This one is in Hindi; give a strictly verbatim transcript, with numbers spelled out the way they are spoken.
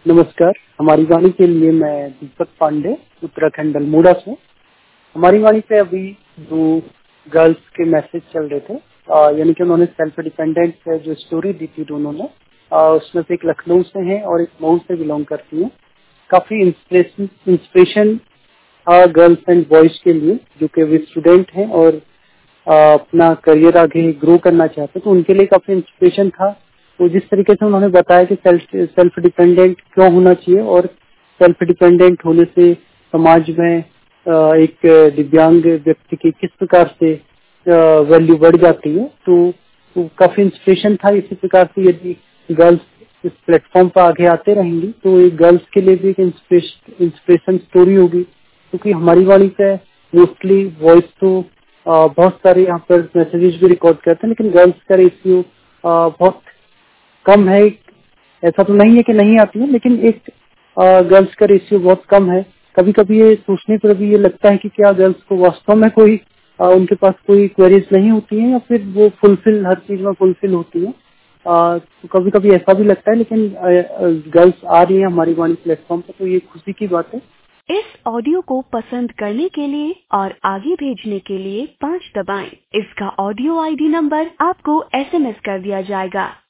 नमस्कार। हमारी वाणी के लिए मैं दीपक पांडे उत्तराखंड अल्मोड़ा से। हमारी वाणी पे अभी दो गर्ल्स के मैसेज चल रहे थे, यानी कि उन्होंने सेल्फ डिपेंडेंट से जो स्टोरी दी थी दोनों ने, उसमें से एक लखनऊ से है और एक मऊ से बिलोंग करती है। काफी inspiration inspiration girls and boys के लिए जो कि वे स्टूडेंट हैं और अपना करियर आगे ग्रो करना चाहते हैं, तो उनके लिए काफी इंस्पिरेशन था। तो जिस तरीके से उन्होंने बताया कि सेल्फ सेल्फ डिपेंडेंट क्यों होना चाहिए और सेल्फ डिपेंडेंट होने से समाज में एक दिव्यांग व्यक्ति की किस प्रकार से वैल्यू बढ़ जाती है, तो, तो काफी इंस्पिरेशन था। इसी प्रकार से यदि गर्ल्स इस प्लेटफॉर्म पर आगे आते रहेंगी तो एक गर्ल्स के लिए भी एक इंस्पिरेशन स्टोरी होगी, क्योंकि हमारी वाणी पे मोस्टली वॉइस तो आ, बहुत सारे यहाँ पर मैसेजेस भी रिकॉर्ड करते हैं, लेकिन गर्ल्स का रेशियो बहुत कम है। ऐसा तो नहीं है कि नहीं आती है, लेकिन एक गर्ल्स का रेशियो बहुत कम है। कभी कभी ये सोचने पर भी ये लगता है कि क्या गर्ल्स को वास्तव में कोई आ, उनके पास कोई क्वेरीज नहीं होती हैं या फिर वो फुलफिल हर चीज में फुलफिल होती है। आ, तो कभी कभी ऐसा भी लगता है, लेकिन गर्ल्स आ रही है हमारी वाणी प्लेटफॉर्म पर, तो ये खुशी की बात है। इस ऑडियो को पसंद करने के लिए और आगे भेजने के लिए पाँच दबाएं। इसका ऑडियो आईडी नंबर आपको एसएमएस कर दिया जाएगा।